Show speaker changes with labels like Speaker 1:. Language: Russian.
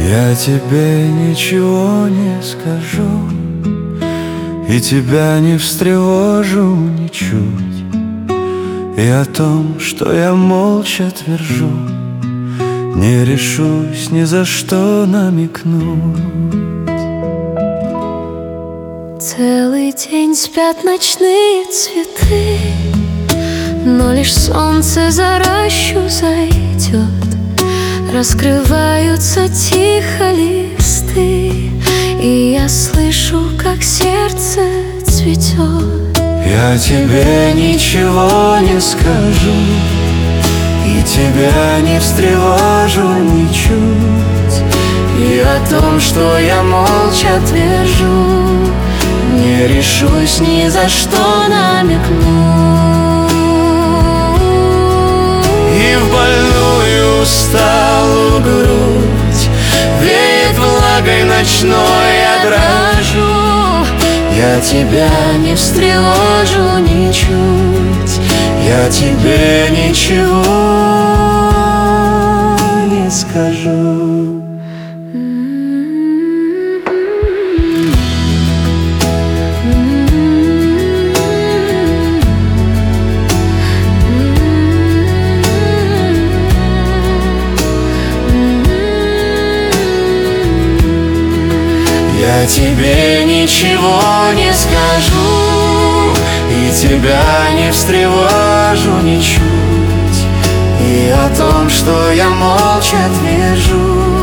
Speaker 1: Я тебе ничего не скажу, и тебя не встревожу ничуть, и о том, что я молча твержу, не решусь ни за что намекнуть.
Speaker 2: Целый день спят ночные цветы, но лишь солнце за рощу зайдет, раскрываются тихо листы, и я слышу, как сердце цветет.
Speaker 1: Я тебе ничего не скажу, и тебя не встревожу ничуть, и о том, что я молча твержу, не решусь ни за что намекнуть. И в больную усталую грудь веет влагой ночной, я дрожу. Я тебя не встревожу ничуть, я тебе ничего не скажу. Я тебе ничего не скажу, и тебя не встревожу ничуть, и о том, что я молча твержу,